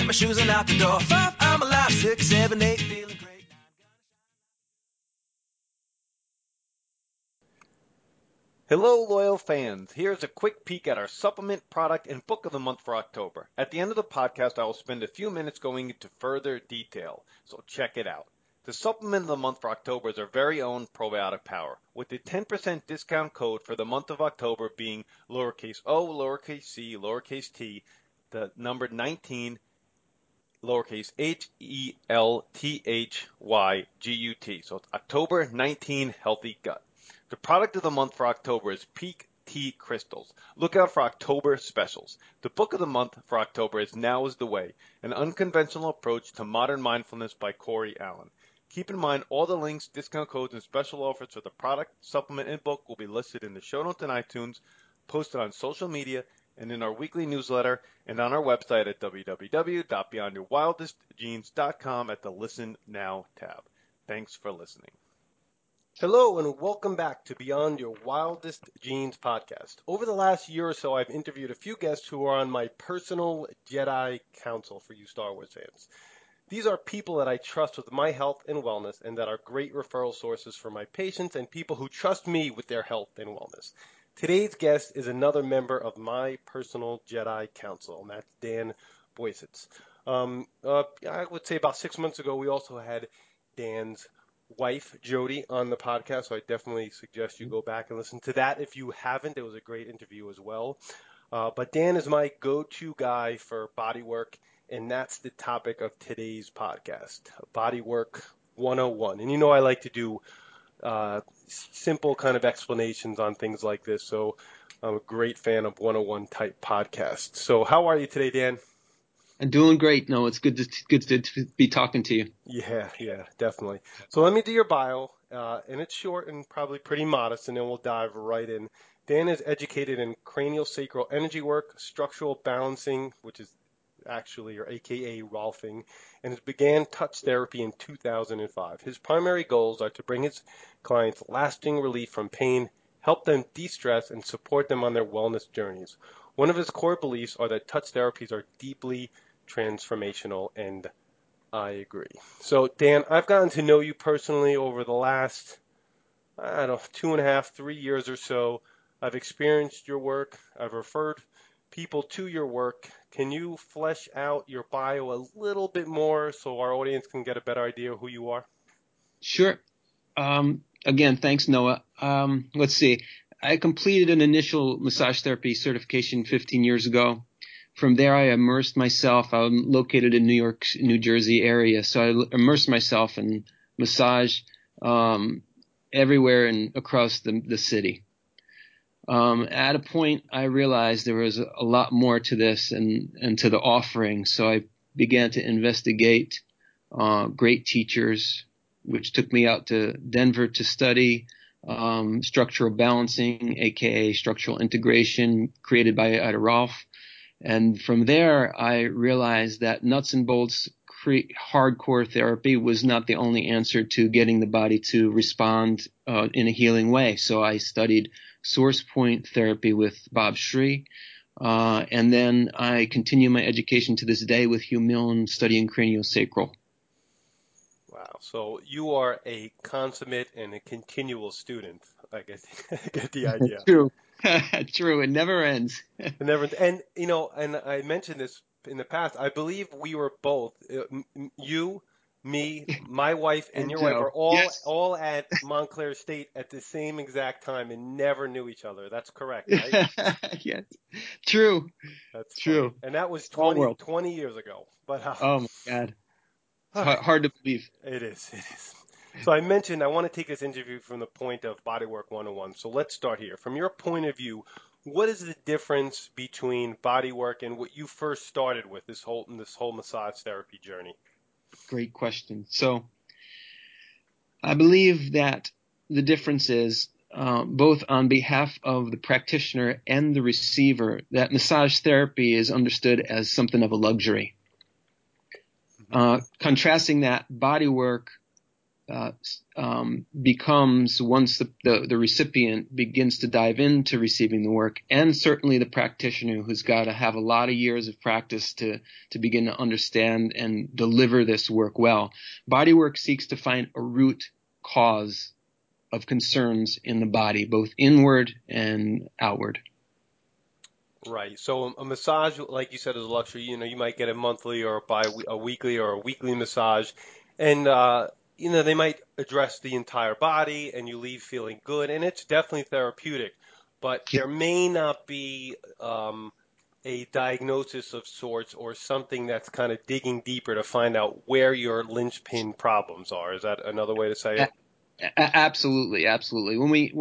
my shoes and out the door. 5, I'm alive. 6, 7, 8, feeling great. Hello, loyal fans. Here's a quick peek at our supplement, product, and book of the month for October. At the end of the podcast, I will spend a few minutes going into further detail, so check it out. The supplement of the month for October is our very own Probiotic Power, with the 10% discount code for the month of October being lowercase o, lowercase c, lowercase t, the number 19, lowercase HELTHYGUT. So it's October 19 Healthy Gut. The product of the month for October is Peak Tea Crystals. Look out for October specials. The book of the month for October is Now is the Way, an unconventional approach to modern mindfulness by Corey Allen. Keep in mind all the links, discount codes, and special offers for the product, supplement, and book will be listed in the show notes and iTunes, posted on social media, and in our weekly newsletter, and on our website at www.beyondyourwildestgenes.com at the Listen Now tab. Thanks for listening. Hello and welcome back to Beyond Your Wildest Genes podcast. Over the last year or so, I've interviewed a few guests who are on my personal Jedi Council for you Star Wars fans. These are people that I trust with my health and wellness and that are great referral sources for my patients and people who trust me with their health and wellness. Today's guest is another member of my personal Jedi Council, and that's Dan Boycitz. I would say about 6 months ago, we also had Dan's wife, Jody, on the podcast, so I definitely suggest you go back and listen to that if you haven't. It was a great interview as well. But Dan is my go-to guy for bodywork, and that's the topic of today's podcast, Bodywork 101. And you know I like to do simple kind of explanations on things like this, so I'm a great fan of 101 type podcasts. So how are you today, Dan? I'm doing great. No, it's good to be talking to you. Yeah, definitely. So let me do your bio, and it's short and probably pretty modest, and then we'll dive right in. Dan is educated in cranial sacral energy work, structural balancing, which is actually, or AKA Rolfing, and has began touch therapy in 2005. His primary goals are to bring his clients lasting relief from pain, help them de-stress, and support them on their wellness journeys. One of his core beliefs are that touch therapies are deeply transformational, and I agree. So, Dan, I've gotten to know you personally over the last, 2.5, 3 years or so. I've experienced your work. I've referred people to your work. Can you flesh out your bio a little bit more so our audience can get a better idea of who you are? Sure. Again, thanks, Noah. Let's see. I completed an initial massage therapy certification 15 years ago. From there, I immersed myself. I'm located in New York, New Jersey area, so I immersed myself in massage everywhere and across the city. At a point, I realized there was a lot more to this and to the offering, so I began to investigate great teachers, which took me out to Denver to study structural balancing, aka structural integration, created by Ida Rolf. And from there, I realized that nuts and bolts hardcore therapy was not the only answer to getting the body to respond in a healing way. So I studied source point therapy with Bob Shree. And then I continue my education to this day with Hugh Milne studying craniosacral. Wow. So you are a consummate and a continual student. I get the idea. True. True. It never ends. It never, and and I mentioned this in the past. I believe we were both, you, me, my wife, and your wife Joe. were all Yes. all at Montclair State at the same exact time and never knew each other. That's correct, right? Yes. True. That's True. funny. And that was Small 20, world. 20 years ago. But Oh my God. It's all right. hard to believe. It is. So I mentioned I want to take this interview from the point of Bodywork 101. So let's start here. From your point of view, what is the difference between bodywork and what you first started with, this whole massage therapy journey? Great question. So I believe that the difference is both on behalf of the practitioner and the receiver, that massage therapy is understood as something of a luxury. Contrasting that, bodywork becomes once the recipient begins to dive into receiving the work, and certainly the practitioner who's got to have a lot of years of practice to begin to understand and deliver this work well. Bodywork seeks to find a root cause of concerns in the body, both inward and outward. Right. So a massage, like you said, is a luxury. You might get a monthly or a weekly or a weekly massage, and they might address the entire body, and you leave feeling good, and it's definitely therapeutic. But there may not be a diagnosis of sorts or something that's kind of digging deeper to find out where your linchpin problems are. Is that another way to say it? Absolutely, absolutely.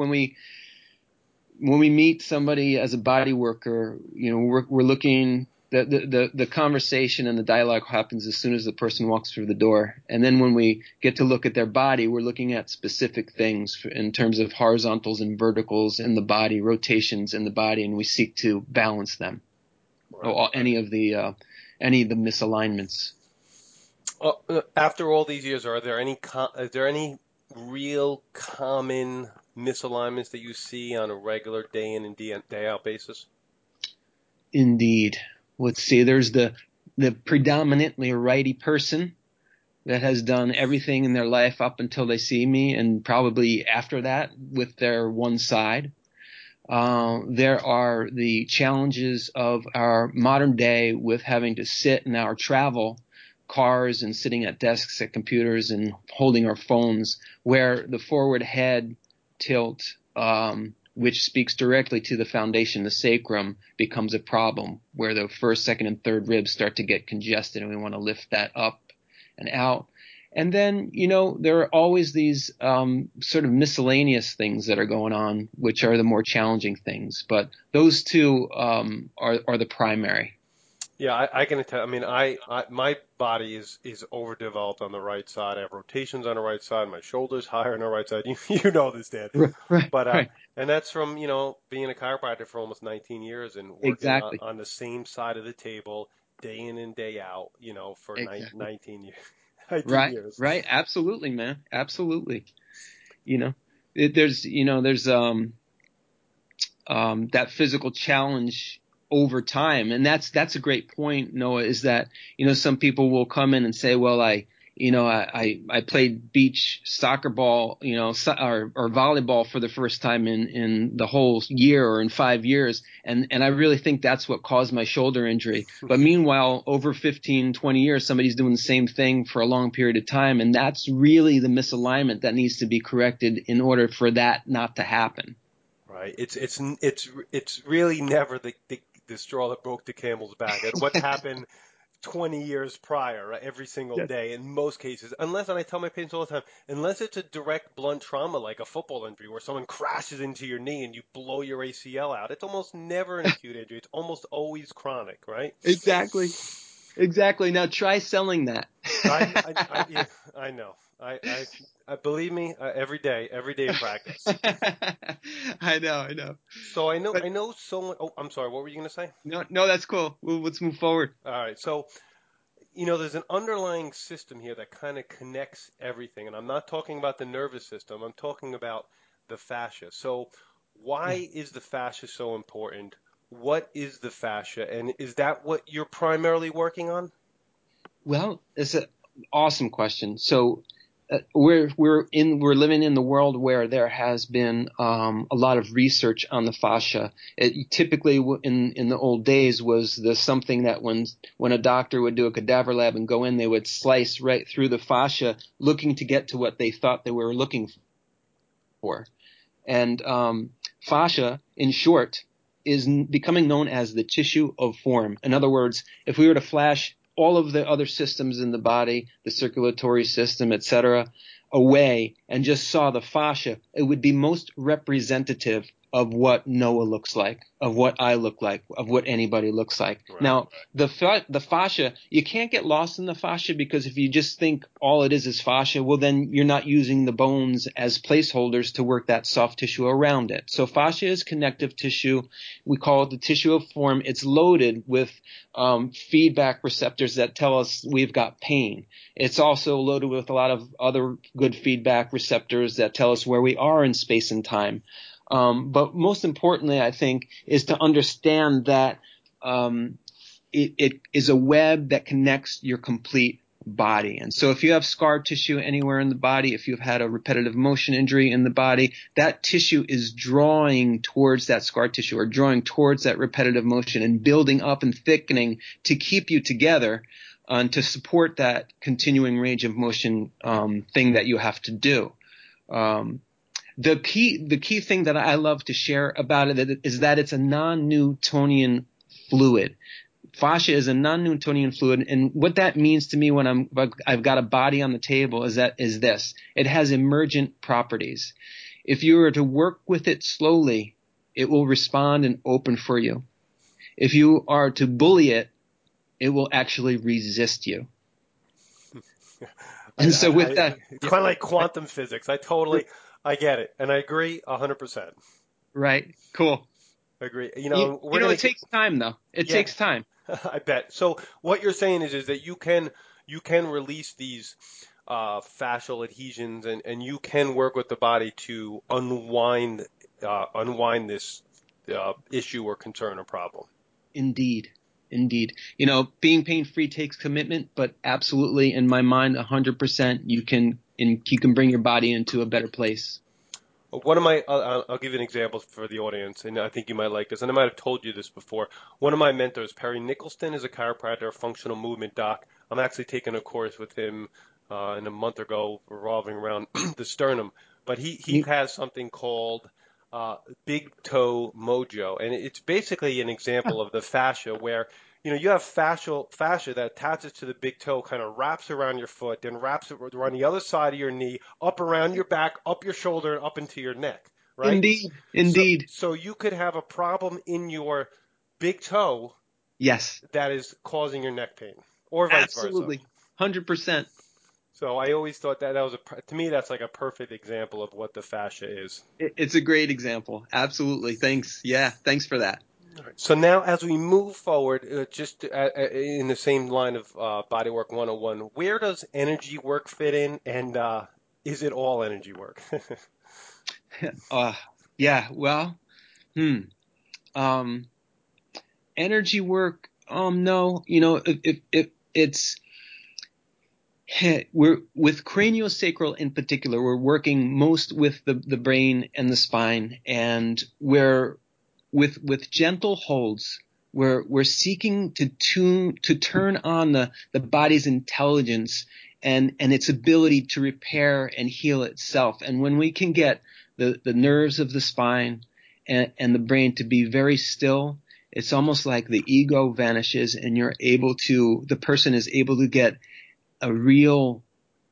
When we meet somebody as a body worker, we're looking. The conversation and the dialogue happens as soon as the person walks through the door, and then when we get to look at their body, we're looking at specific things in terms of horizontals and verticals in the body, rotations in the body, and we seek to balance them. Right. Any of the misalignments. After all these years, is there any real common misalignments that you see on a regular day in and day out basis? Indeed. Let's see. There's the predominantly righty person that has done everything in their life up until they see me, and probably after that with their one side. There are the challenges of our modern day with having to sit in our travel cars and sitting at desks at computers and holding our phones, where the forward head tilt, which speaks directly to the foundation, the sacrum, becomes a problem, where the first, second, and third ribs start to get congested, and we want to lift that up and out. And then, there are always these sort of miscellaneous things that are going on, which are the more challenging things. But those two are the primary. Yeah, I can tell. I mean, my body is overdeveloped on the right side. I have rotations on the right side. My shoulders higher on the right side. You know this, Dan. Right. But right. And that's from being a chiropractor for almost 19 years and working exactly. on the same side of the table day in and day out. For exactly. 19 years. 19 right. years. Right. Absolutely, man. Absolutely. There's that physical challenge over time. And that's a great point, Noah, is that, some people will come in and say, well, I played beach soccer ball, or volleyball for the first time in the whole year or in 5 years. And I really think that's what caused my shoulder injury. But meanwhile, over 15, 20 years, somebody's doing the same thing for a long period of time. And that's really the misalignment that needs to be corrected in order for that not to happen. Right. It's really never the straw that broke the camel's back. And what happened 20 years prior, right? Every single day in most cases, and I tell my patients all the time, unless it's a direct blunt trauma like a football injury where someone crashes into your knee and you blow your ACL out, it's almost never an acute injury. It's almost always chronic, right? Exactly. Now try selling that. I know. I believe me, every day in practice. I know. So I know someone. Oh, I'm sorry. What were you going to say? No, that's cool. Let's move forward. All right. So, there's an underlying system here that kind of connects everything, and I'm not talking about the nervous system. I'm talking about the fascia. So, why is the fascia so important? What is the fascia, and is that what you're primarily working on? Well, it's an awesome question. So we're living in the world where there has been a lot of research on the fascia. It typically in the old days was something that when a doctor would do a cadaver lab and go in, they would slice right through the fascia, looking to get to what they thought they were looking for. And fascia, in short, is becoming known as the tissue of form. In other words, if we were to flash all of the other systems in the body, the circulatory system, etc., away and just saw the fascia, it would be most representative of what Noah looks like, of what I look like, of what anybody looks like. Right. Now, the fascia, you can't get lost in the fascia, because if you just think all it is fascia, well, then you're not using the bones as placeholders to work that soft tissue around it. So fascia is connective tissue. We call it the tissue of form. It's loaded with feedback receptors that tell us we've got pain. It's also loaded with a lot of other good feedback receptors that tell us where we are in space and time. But most importantly, I think, is to understand that it is a web that connects your complete body. And so if you have scar tissue anywhere in the body, if you've had a repetitive motion injury in the body, that tissue is drawing towards that scar tissue, or drawing towards that repetitive motion, and building up and thickening to keep you together and to support that continuing range of motion thing that you have to do. The key thing that I love to share about it is that it's a non-Newtonian fluid. Fascia is a non-Newtonian fluid, and what that means to me when I've got a body on the table is this: it has emergent properties. If you were to work with it slowly, it will respond and open for you. If you are to bully it, it will actually resist you. And so with that, it's kind of like quantum physics. I get it, and I agree 100%. Right, cool. I agree. It takes time, though. It takes time. I bet. So what you're saying is that you can release these fascial adhesions, and you can work with the body to unwind this issue or concern or problem. Indeed. Being pain-free takes commitment, but absolutely, in my mind, 100%, you can bring your body into a better place. I'll give you an example for the audience, and I think you might like this, and I might have told you this before. One of my mentors, Perry Nicholson, is a chiropractor, a functional movement doc. I'm actually taking a course with him in a month ago revolving around the sternum. But he has something called Big Toe Mojo, and it's basically an example of the fascia where you have fascia that attaches to the big toe, kind of wraps around your foot, then wraps around the other side of your knee, up around your back, up your shoulder, and up into your neck, right? Indeed. So you could have a problem in your big toe, yes, that is causing your neck pain, or vice Absolutely. versa. 100%. So I always thought that was to me, that's like a perfect example of what the fascia is. It's a great example. Absolutely. Thanks. Yeah, thanks for that. So now, as we move forward, just in the same line of Bodywork 101, where does energy work fit in, and is it all energy work? Yeah. Well, energy work. No. If it's we're with craniosacral in particular, we're working most with the brain and the spine, and we're with gentle holds, we're seeking to turn on the body's intelligence and its ability to repair and heal itself. And when we can get the nerves of the spine and the brain to be very still, it's almost like the ego vanishes, and the person is able to get a real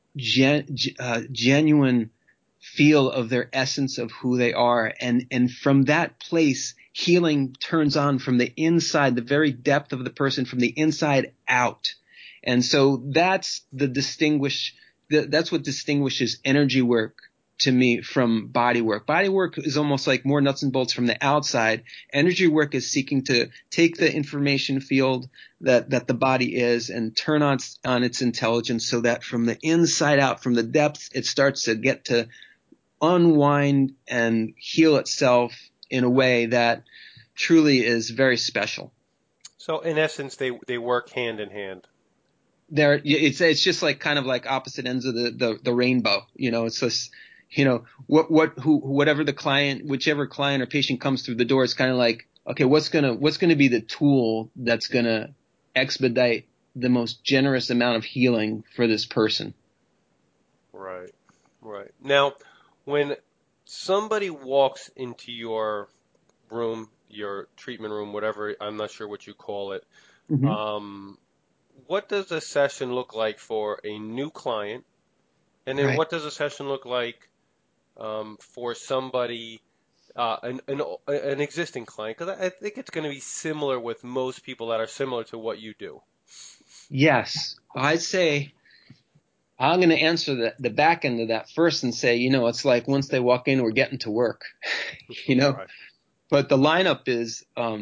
genuine feel of their essence of who they are. And from that place, healing turns on from the inside, the very depth of the person, from the inside out. And so that's that's what distinguishes energy work to me from body work. Body work is almost like more nuts and bolts from the outside. Energy work is seeking to take the information field that the body is and turn on its intelligence, so that from the inside out, from the depths, it starts to get to unwind and heal itself in a way that truly is very special. So in essence, they work hand in hand. It's just like kind of like opposite ends of the rainbow. It's just, whatever the client, whichever client or patient comes through the door, it's kind of like, okay, what's gonna be the tool that's gonna expedite the most generous amount of healing for this person? Right. Now, when somebody walks into your room, your treatment room, whatever, I'm not sure what you call it, Mm-hmm. What does a session look like for a new client? And then Right. what does a session look like for somebody an existing client? Because I think it's going to be similar with most people that are similar to what you do. Yes. I'd say I'm going to answer the back end of that first and say, it's like once they walk in, we're getting to work, Right. But the lineup is,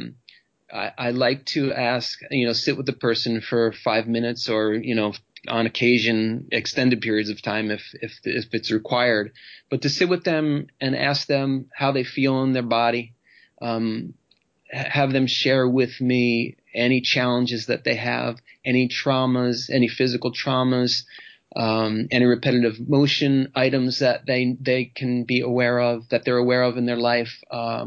I like to ask, sit with the person for 5 minutes or, on occasion, extended periods of time if it's required, but to sit with them and ask them how they feel in their body, have them share with me any challenges that they have, any traumas, any physical traumas, any repetitive motion items that they can be aware of, that they're aware of in their life,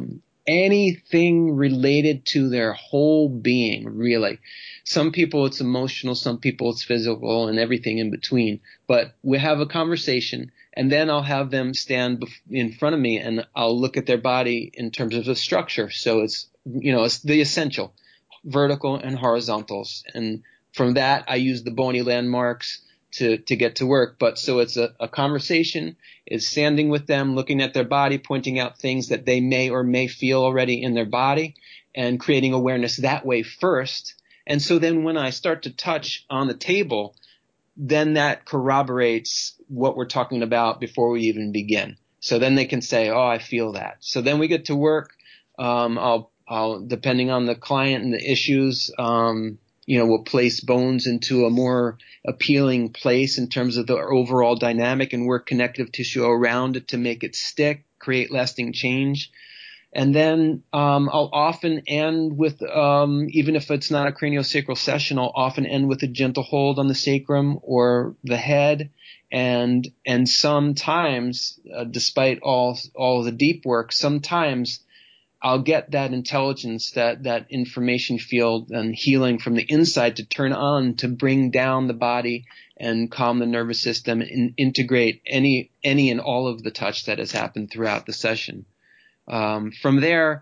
anything related to their whole being, really. Some people it's emotional, some people it's physical, and everything in between. But we have a conversation, and then I'll have them stand in front of me, and I'll look at their body in terms of the structure. So it's the essential, vertical and horizontals. And from that, I use the bony landmarks to get to work. But so it's a conversation, is standing with them, looking at their body, pointing out things that they may or may feel already in their body, and creating awareness that way first. And so then when I start to touch on the table, then that corroborates what we're talking about before we even begin. So then they can say, oh, I feel that. So then we get to work. I'll depending on the client and the issues, we'll place bones into a more appealing place in terms of the overall dynamic and work connective tissue around it to make it stick, create lasting change. And then I'll often end with, even if it's not a craniosacral session, I'll often end with a gentle hold on the sacrum or the head. And sometimes, despite all the deep work, sometimes I'll get that intelligence, that information field and healing from the inside to turn on, to bring down the body and calm the nervous system and integrate any and all of the touch that has happened throughout the session. From there,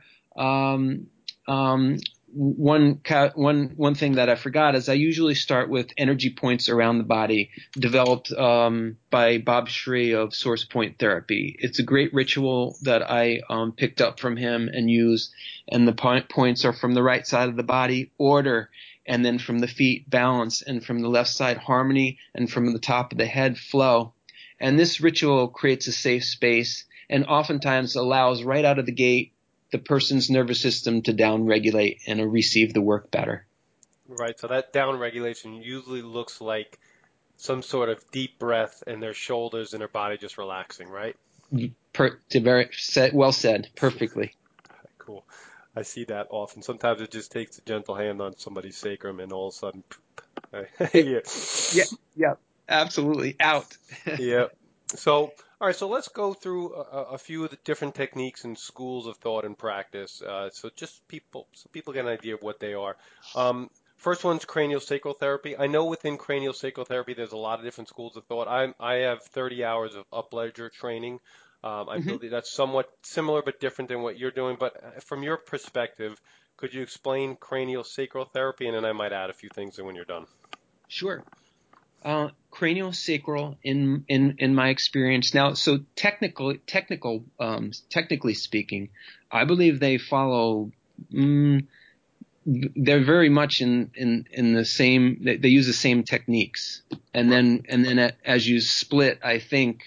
one thing that I forgot is I usually start with energy points around the body developed by Bob Shree of Source Point Therapy. It's a great ritual that I picked up from him and use, and the points are from the right side of the body, order, and then from the feet, balance, and from the left side, harmony, and from the top of the head, flow. And this ritual creates a safe space and oftentimes allows right out of the gate the person's nervous system to downregulate and receive the work better. Right. So that downregulation usually looks like some sort of deep breath and their shoulders and their body just relaxing, right? Well said. Perfectly. Cool. I see that often. Sometimes it just takes a gentle hand on somebody's sacrum and all of a sudden, Yeah, absolutely. Out. Yeah. So, all right. So let's go through a few of the different techniques and schools of thought and practice. So people get an idea of what they are. First one's craniosacral therapy. I know within craniosacral therapy, there's a lot of different schools of thought. I have 30 hours of up-ledger training. I believe that's somewhat similar but different than what you're doing. But from your perspective, could you explain craniosacral therapy? And then I might add a few things when you're done. Sure. Craniosacral in my experience now. So technically speaking, I believe they follow. They're very much in the same. They use the same techniques, and then as you split, I think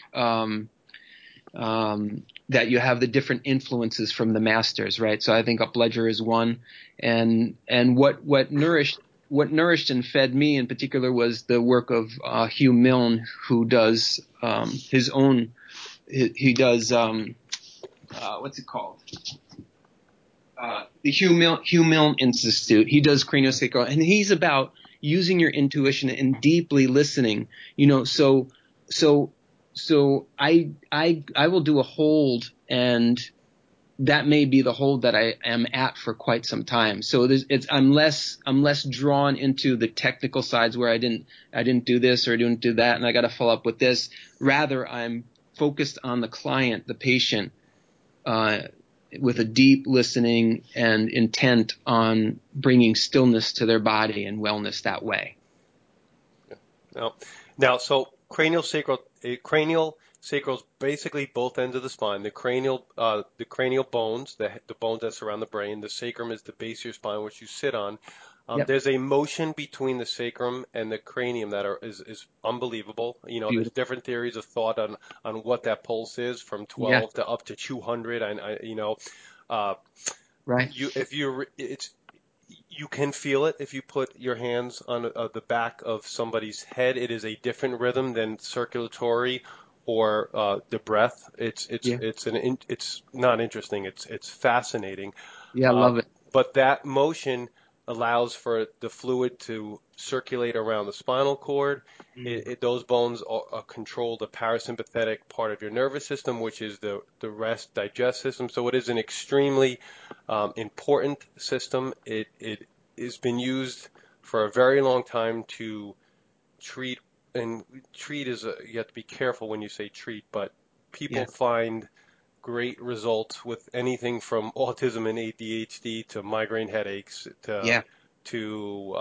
that you have the different influences from the masters, right? So I think up-ledger is one, and what nourished and fed me in particular was the work of Hugh Milne, who does his own. He does what's it called? The Hugh Milne Institute. He does craniosacral, and he's about using your intuition and deeply listening. So I will do a hold, and that may be the hold that I am at for quite some time. So I'm less drawn into the technical sides where I didn't do this or I didn't do that, and I got to follow up with this. Rather, I'm focused on the client, the patient, with a deep listening and intent on bringing stillness to their body and wellness that way. Now, so cranial Sacral's basically both ends of the spine. The cranial bones, the bones that surround the brain. The sacrum is the base of your spine, which you sit on. Yep. There's a motion between the sacrum and the cranium that is unbelievable. There's Beautiful. different theories of thought on what that pulse is, from Yeah. 12 to up to 200. Uh, Right. you can feel it if you put your hands on the back of somebody's head. It is a different rhythm than circulatory or the breath. Yeah. It's not interesting. It's fascinating. Yeah. I Uh, love it. but that motion allows for the fluid to circulate around the spinal cord. Those bones control the parasympathetic part of your nervous system, which is the rest digest system. So it is an extremely important system. It has been used for a very long time to treat, and treat you have to be careful when you say treat, but people Yeah. find great results with anything from autism and ADHD to migraine headaches Yeah. to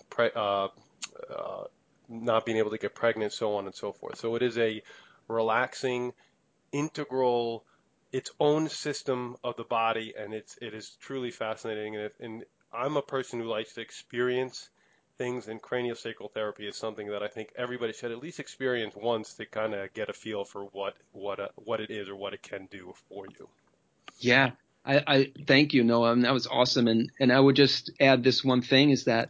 uh, not being able to get pregnant, so on and so forth. So it is a relaxing, integral, its own system of the body, and it is truly fascinating. And I'm a person who likes to experience things, and craniosacral therapy is something that I think everybody should at least experience once to kind of get a feel for what it is or what it can do for you. Yeah. I thank you, Noah. And that was awesome. And I would just add this one thing is that,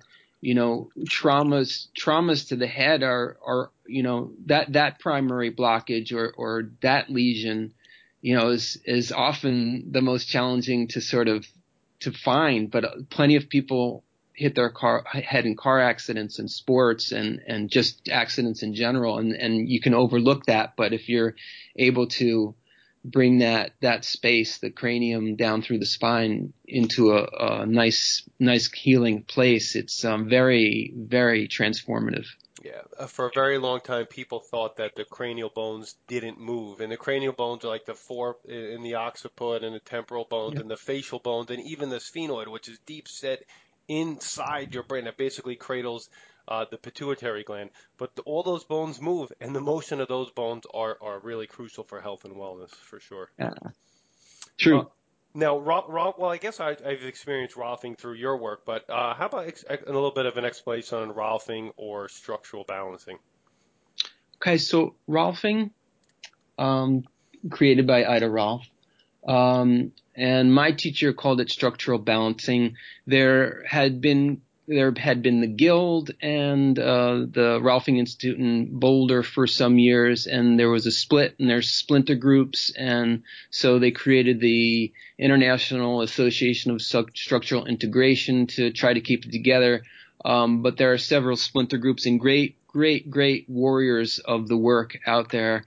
traumas to the head are, that primary blockage or that lesion, is often the most challenging to sort of to find. But plenty of people hit their head in car accidents and sports and just accidents in general. And you can overlook that. But if you're able to bring that space, the cranium down through the spine into a nice healing place, it's very, very transformative. Yeah, for a very long time, people thought that the cranial bones didn't move, and the cranial bones are like the four in the occiput, and the temporal bones, Yeah. and the facial bones, and even the sphenoid, which is deep set inside your brain, that basically cradles the pituitary gland. But all those bones move, and the motion of those bones are really crucial for health and wellness, for sure. Uh, True. Now, well, I guess I've experienced Rolfing through your work, but how about a little bit of an explanation on Rolfing or structural balancing? Okay, so Rolfing, created by Ida Rolf. And my teacher called it structural balancing. There had been the Guild and the Rolfing Institute in Boulder for some years, and there was a split, and there's splinter groups, and so they created the International Association of Structural Integration to try to keep it together. But there are several splinter groups and great warriors of the work out there.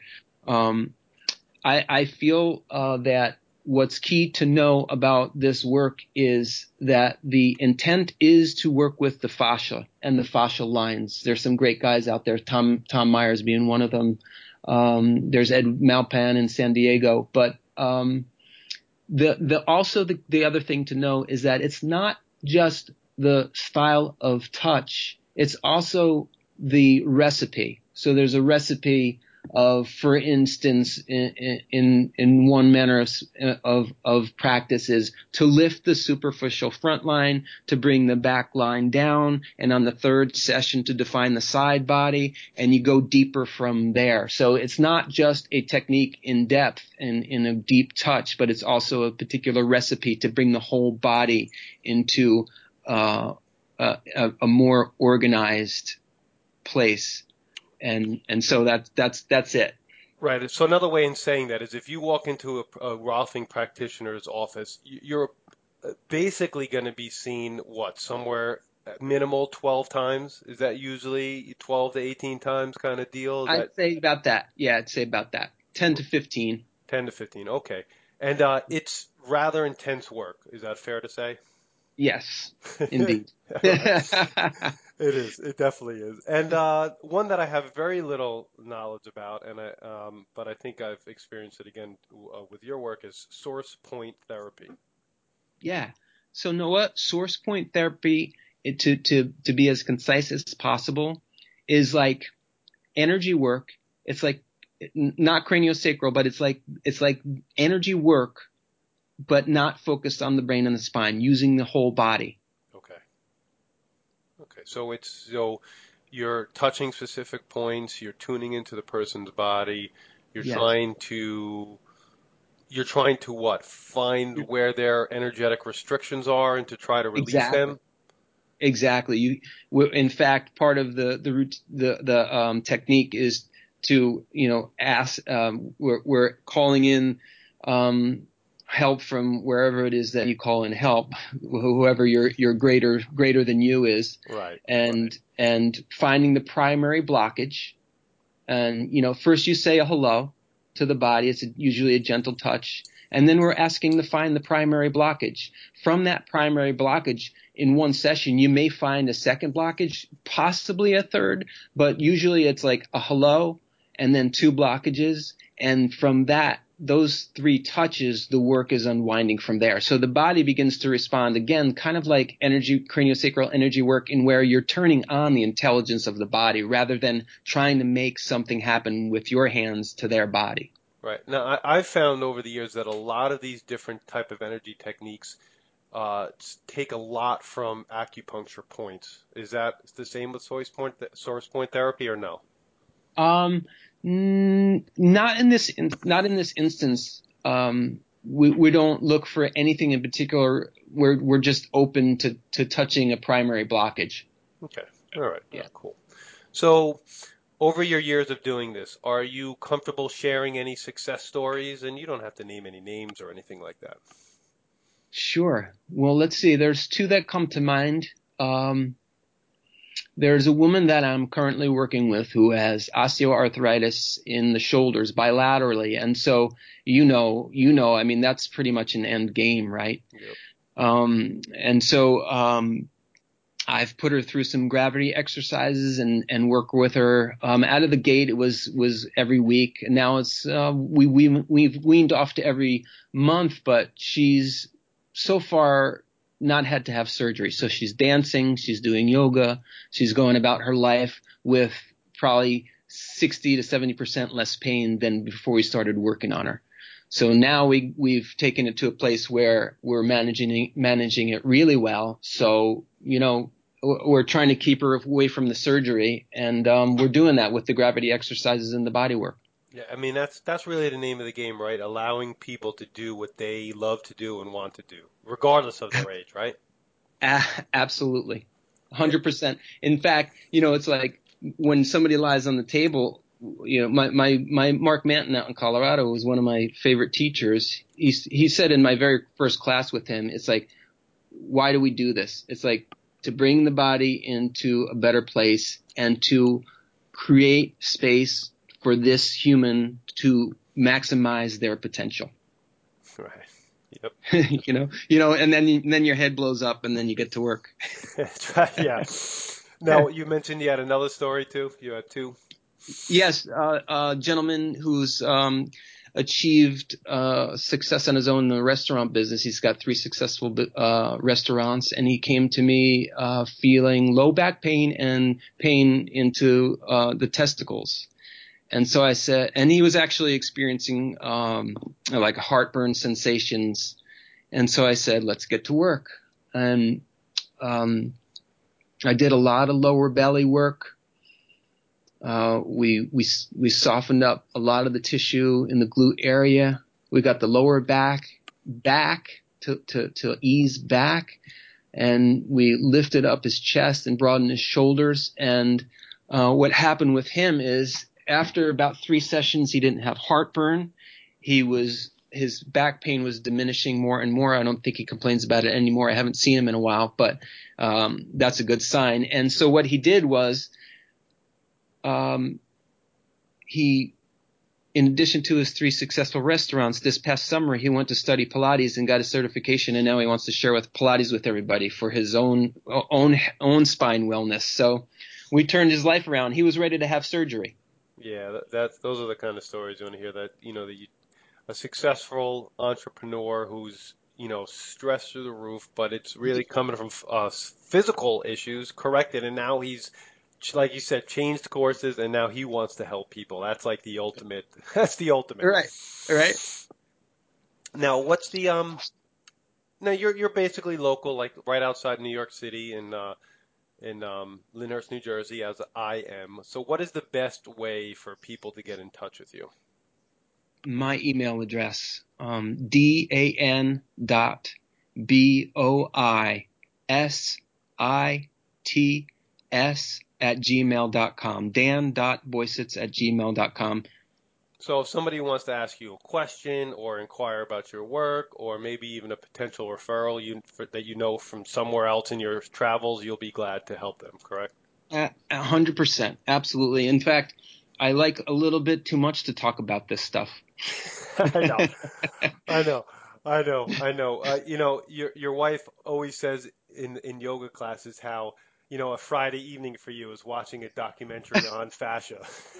I feel that what's key to know about this work is that the intent is to work with the fascia and the fascial lines. There's some great guys out there, Tom Myers being one of them. There's Ed Malpan in San Diego. But the other thing to know is that it's not just the style of touch, it's also the recipe. So there's a recipe of, for instance, in one manner of practice is to lift the superficial front line, to bring the back line down, and on the third session to define the side body, and you go deeper from there. So it's not just a technique in depth and in a deep touch, but it's also a particular recipe to bring the whole body into a more organized place. And so that's it. Right. So another way in saying that is if you walk into a Rolfing practitioner's office, you're basically going to be seen, somewhere minimal 12 times? Is that usually 12 to 18 times kind of deal? Is that I'd say about that. Yeah, I'd say about that. 10 to 15. 10 to 15? Okay. And it's rather intense work. Is that fair to say? Yes, indeed. It is. It definitely is. And one that I have very little knowledge about, but I think I've experienced it again with your work, is source point therapy. Yeah. So Noah, source point therapy, to be as concise as possible, is like energy work. It's like not craniosacral, but it's like energy work, but not focused on the brain and the spine, using the whole body. Okay. Okay. So you're touching specific points. You're tuning into the person's body. You're Yes. trying to what? Find where their energetic restrictions are and to try to release them. Exactly. In fact, part of the technique is to, ask. We're calling in help from wherever it is that you call in help, whoever your greater than you is, Right. and finding the primary blockage. And first you say a hello to the body. It's usually a gentle touch. And then we're asking to find the primary blockage. From that primary blockage, in one session, you may find a second blockage, possibly a third, but usually it's like a hello and then two blockages. And from those three touches, the work is unwinding from there. So the body begins to respond again, kind of like craniosacral energy work, in where you're turning on the intelligence of the body rather than trying to make something happen with your hands to their body. Right. Now, I've found over the years that a lot of these different type of energy techniques take a lot from acupuncture points. Is that the same with source point therapy, or no? Not in this instance. We don't look for anything in particular. We're just open to touching a primary blockage. Okay. All right. Yeah. Cool. So, over your years of doing this, are you comfortable sharing any success stories? And you don't have to name any names or anything like that. Sure. Well, let's see. There's two that come to mind. There's a woman that I'm currently working with who has osteoarthritis in the shoulders bilaterally. And so, I mean, that's pretty much an end game, right? Yep. And so, I've put her through some gravity exercises and work with her. Out of the gate, it was every week. Now it's, we've weaned off to every month, but she's so far not had to have surgery. So she's dancing, she's doing yoga, she's going about her life with probably 60 to 70% less pain than before we started working on her. So now we've taken it to a place where we're managing it really well. So, we're trying to keep her away from the surgery, and we're doing that with the gravity exercises and the body work. Yeah, I mean that's really the name of the game, right? Allowing people to do what they love to do and want to do, regardless of their age, right? Absolutely. 100%. In fact, it's like when somebody lies on the table, my Mark Manton out in Colorado was one of my favorite teachers. He said in my very first class with him, it's like, why do we do this? It's like to bring the body into a better place and to create space for this human to maximize their potential. Right. Yep. And then your head blows up and then you get to work. That's right. Yeah. Now, you mentioned you had another story too. You had two. Yes, a gentleman who's achieved success on his own in the restaurant business. He's got 3 successful restaurants, and he came to me feeling low back pain and pain into the testicles. And so I said, and he was actually experiencing like heartburn sensations. And so I said, let's get to work. And I did a lot of lower belly work. We softened up a lot of the tissue in the glute area. We got the lower back to ease back, and we lifted up his chest and broadened his shoulders. And what happened with him is after about 3 sessions, he didn't have heartburn. His back pain was diminishing more and more. I don't think he complains about it anymore. I haven't seen him in a while, but that's a good sign. And so what he did was, he, in addition to his 3 successful restaurants, this past summer he went to study Pilates and got a certification, and now he wants to share with Pilates with everybody for his own spine wellness. So we turned his life around. He was ready to have surgery. Yeah, those are the kind of stories you want to hear. That a successful entrepreneur who's stressed through the roof, but it's really coming from physical issues corrected, and now he's like you said, changed courses, and now he wants to help people. That's like the ultimate. That's the ultimate. Right. Right. Now, what's the Now you're basically local, like right outside New York City in Lyndhurst, New Jersey, as I am. So, what is the best way for people to get in touch with you? My email address, dan.boisits@gmail.com. dan.boisits@gmail.com. So, if somebody wants to ask you a question or inquire about your work, or maybe even a potential referral that you know from somewhere else in your travels, you'll be glad to help them. Correct? 100%. Absolutely. In fact, I like a little bit too much to talk about this stuff. I know. I know, I know. Your wife always says in yoga classes how, a Friday evening for you is watching a documentary on fascia.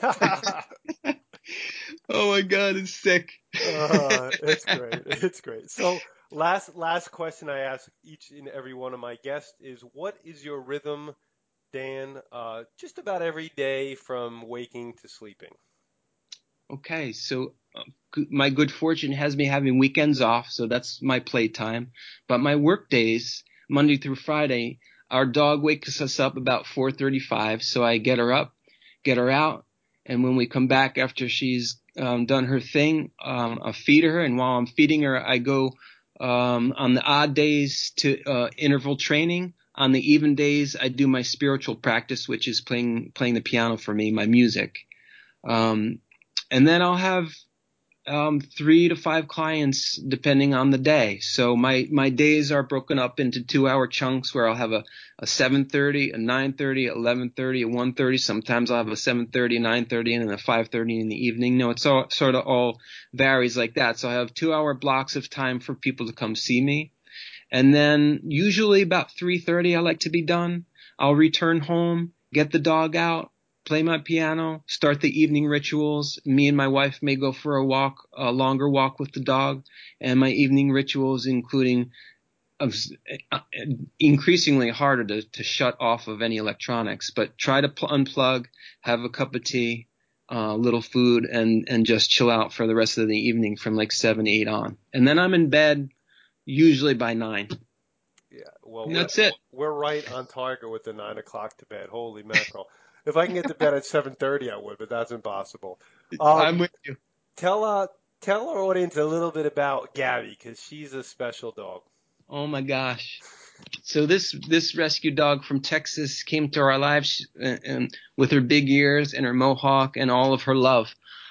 Oh my God, it's sick. It's great. It's great. So last question I ask each and every one of my guests is, what is your rhythm, Dan? Just about every day from waking to sleeping. Okay, so my good fortune has me having weekends off, so that's my playtime. But my work days, Monday through Friday, our dog wakes us up about 4:35, so I get her up, get her out, and when we come back after she's done her thing, I feed her, and while I'm feeding her, I go on the odd days to interval training. On the even days, I do my spiritual practice, which is playing the piano for me, my music. And then I'll have 3 to 5 clients depending on the day. So my days are broken up into 2-hour chunks where I'll have a 7:30, a 9:30, 11:30, a 1:30. Sometimes I'll have a 7:30, 9:30, and then a 5:30 in the evening. No, it's all sort of all varies like that. So I have 2-hour blocks of time for people to come see me. And then usually about 3:30 I like to be done. I'll return home, get the dog out, play my piano, start the evening rituals. Me and my wife may go for a longer walk with the dog, and my evening rituals including increasingly harder to shut off of any electronics, but try to unplug, have a cup of tea, little food, and just chill out for the rest of the evening from like 7, 8 on. And then I'm in bed usually by 9. Yeah, well, And that's it. we're right on target with the 9 o'clock to bed. Holy mackerel! If I can get to bed at 7:30, I would, but that's impossible. I'm with you. Tell our audience a little bit about Gabby, because she's a special dog. Oh my gosh. So this rescue dog from Texas came to our lives with her big ears and her mohawk and all of her love.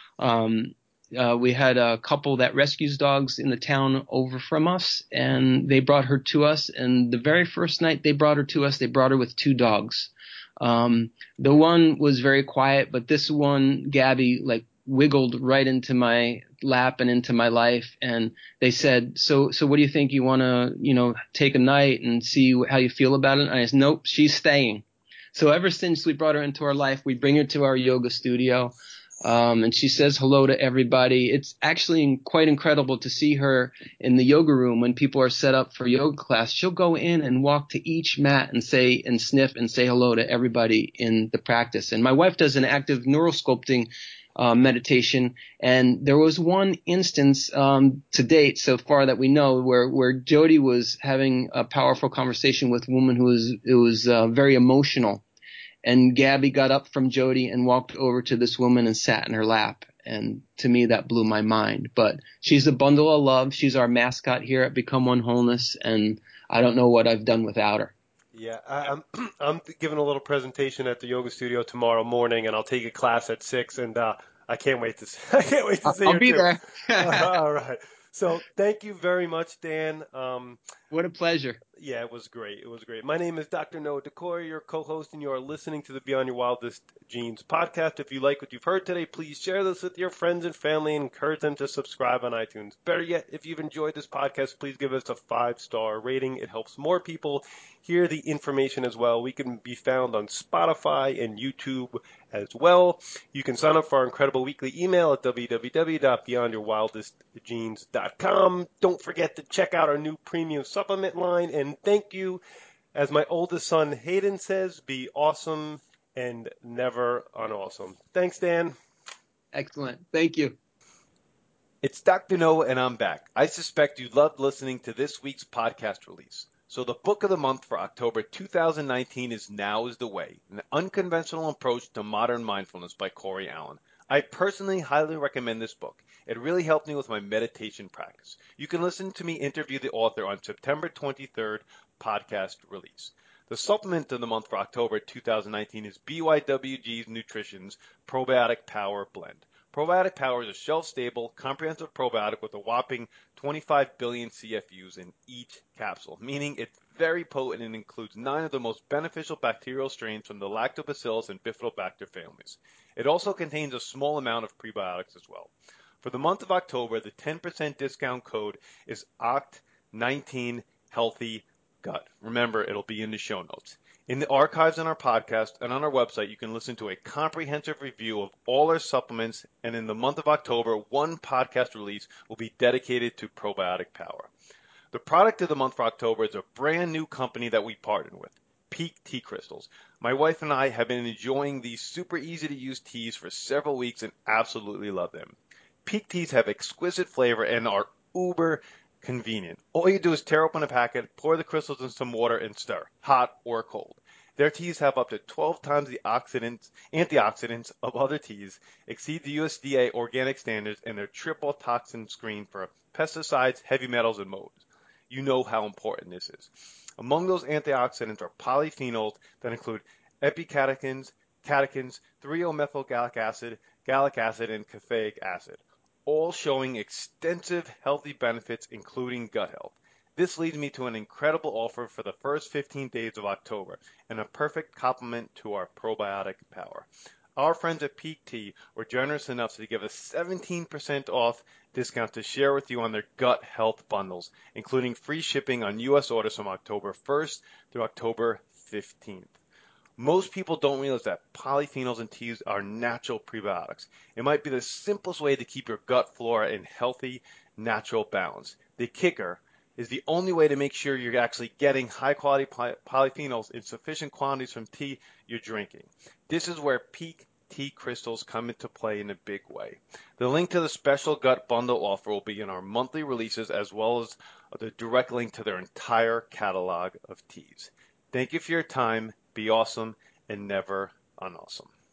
We had a couple that rescues dogs in the town over from us, and they brought her to us. And the very first night they brought her to us, they brought her with 2 dogs. The one was very quiet, but this one, Gabby, like wiggled right into my lap and into my life. And they said, so what do you think? You want to, take a night and see how you feel about it? And I said, nope, she's staying. So ever since we brought her into our life, we bring her to our yoga studio. And she says hello to everybody. It's actually quite incredible to see her in the yoga room when people are set up for yoga class. She'll go in and walk to each mat and sniff and say hello to everybody in the practice. And my wife does an active neural sculpting meditation, and there was one instance to date so far that we know where Jody was having a powerful conversation with a woman who was very emotional. And Gabby got up from Jody and walked over to this woman and sat in her lap. And to me, that blew my mind. But she's a bundle of love. She's our mascot here at Become One Wholeness. And I don't know what I've done without her. Yeah, I'm giving a little presentation at the yoga studio tomorrow morning, and I'll take a class at 6, and I can't wait to I can't wait to see I'll her be too. there. All right. So thank you very much, Dan. What a pleasure. Yeah, it was great. It was great. My name is Dr. Noah DeCoy, your co-host, and you are listening to the Beyond Your Wildest Genes podcast. If you like what you've heard today, please share this with your friends and family and encourage them to subscribe on iTunes. Better yet, if you've enjoyed this podcast, please give us a 5-star rating. It helps more people hear the information as well. We can be found on Spotify and YouTube as well. You can sign up for our incredible weekly email at www.beyondyourwildestgenes.com. Don't forget to check out our new premium supplement line. And thank you, as my oldest son Hayden says, be awesome and never unawesome. Thanks, Dan. Excellent. Thank you. It's Dr. Noah, and I'm back. I suspect you loved listening to this week's podcast release. So the book of the month for October 2019 is Now is the Way, an unconventional approach to modern mindfulness by Corey Allen. I personally highly recommend this book. It really helped me with my meditation practice. You can listen to me interview the author on September 23rd podcast release. The supplement of the month for October 2019 is BYWG Nutrition's Probiotic Power Blend. Probiotic Power is a shelf-stable, comprehensive probiotic with a whopping 25 billion CFUs in each capsule, meaning it's very potent and includes 9 of the most beneficial bacterial strains from the Lactobacillus and Bifidobacter families. It also contains a small amount of prebiotics as well. For the month of October, the 10% discount code is OCT19HealthyGut. Remember, it'll be in the show notes. In the archives on our podcast and on our website, you can listen to a comprehensive review of all our supplements, and in the month of October, one podcast release will be dedicated to probiotic power. The product of the month for October is a brand new company that we partnered with, Peak Tea Crystals. My wife and I have been enjoying these super easy to use teas for several weeks and absolutely love them. Peak teas have exquisite flavor and are uber convenient. All you do is tear open a packet, pour the crystals in some water, and stir, hot or cold. Their teas have up to 12 times the antioxidants of other teas, exceed the USDA organic standards, and they're triple toxin screened for pesticides, heavy metals, and mold. You know how important this is. Among those antioxidants are polyphenols that include epicatechins, catechins, 3-O-methyl gallic acid, and caffeic acid, all showing extensive healthy benefits, including gut health. This leads me to an incredible offer for the first 15 days of October, and a perfect complement to our probiotic power. Our friends at Peak Tea were generous enough to give us 17% off discount to share with you on their gut health bundles, including free shipping on U.S. orders from October 1st through October 15th. Most people don't realize that polyphenols in teas are natural prebiotics. It might be the simplest way to keep your gut flora in healthy, natural balance. The kicker is the only way to make sure you're actually getting high-quality polyphenols in sufficient quantities from tea you're drinking. This is where Peak Tea Crystals come into play in a big way. The link to the special gut bundle offer will be in our monthly releases, as well as the direct link to their entire catalog of teas. Thank you for your time. Be awesome and never unawesome.